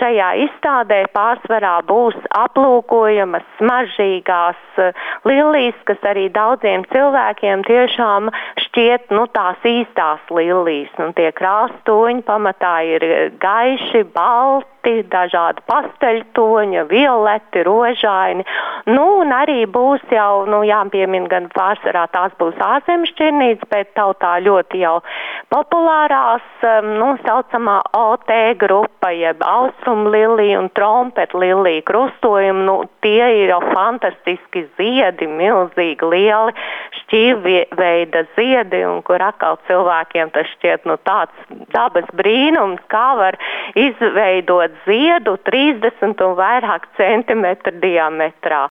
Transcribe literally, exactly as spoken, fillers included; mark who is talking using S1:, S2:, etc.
S1: šajā izstādē pārsvarā būs aplūkojamas smaržīgās lilijas, kas arī daudziem cilvēkiem tiešām šķiet, nu, tās īstās lilijas. Un tie krāstoņi pamatā ir gaiši, balti, dažādi pasteļtoņi, violeti, rožaini. Nu, un arī būs jau, nu, jāpiemina gan pārsvarā tās būs ārzemju šķirnītes, bet tautā ļoti jau populārās, nu, saucamā O T grupa, jeb austrumu lilija un trompeta lilija krustojumi, nu, tie ir jau fantastiski ziedi, milzīgi lieli šķīvveida ziedi, un kur atkal cilvēkiem tas šķiet, nu, tāds dabas brīnums, kā var izveidot ziedu trīsdesmit un vairāk centimetru diametrā.